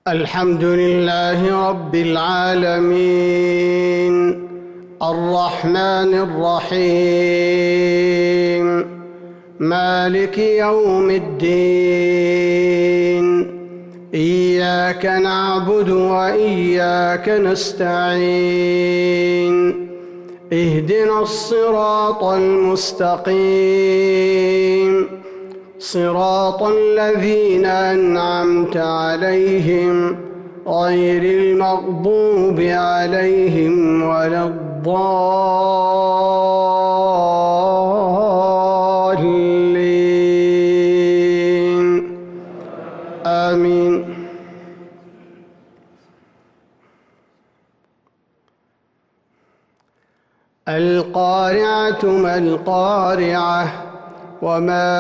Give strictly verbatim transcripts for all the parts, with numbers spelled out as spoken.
الحمد لله رب العالمين الرحمن الرحيم مالك يوم الدين إياك نعبد وإياك نستعين اهدنا الصراط المستقيم صراط الذين أنعمت عليهم غير المغضوب عليهم ولا الضالين آمين. القارعة ما القارعة وما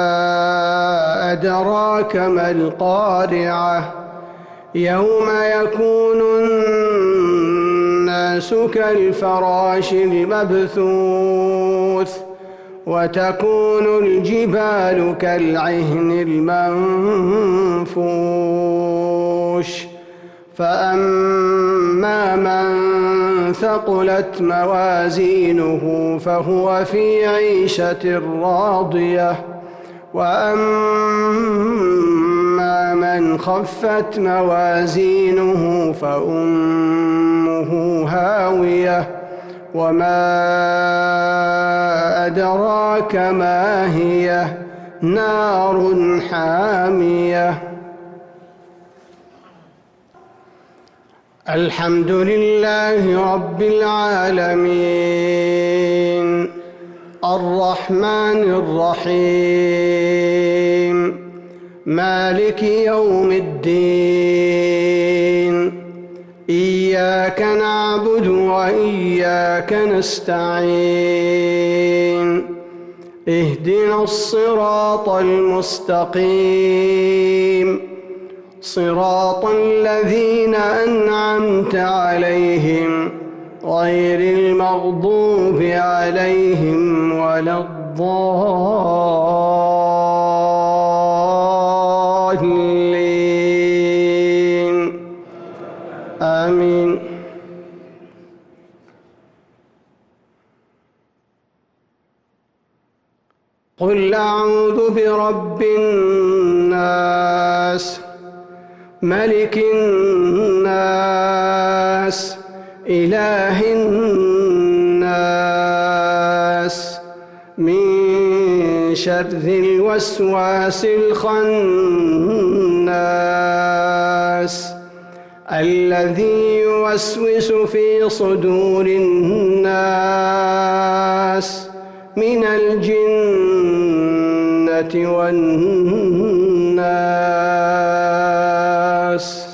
أدراك ما القارعة يوم يكون الناس كالفراش المبثوث وتكون الجبال كالعهن المنفوش فأما من ثقلت موازينه فهو في عيشة راضية وأما من خفت موازينه فأمه هاوية وما أدراك ما هي نار حامية. الحمد لله رب العالمين الرحمن الرحيم مالك يوم الدين إياك نعبد وإياك نستعين اهدنا الصراط المستقيم صراط الذين أنعمت عليهم غير المغضوب عليهم ولا الضالين آمين. قل أعوذ برب الناس ملك الناس إله الناس من شر الوسواس الخناس الذي يوسوس في صدور الناس من الجنة والناس.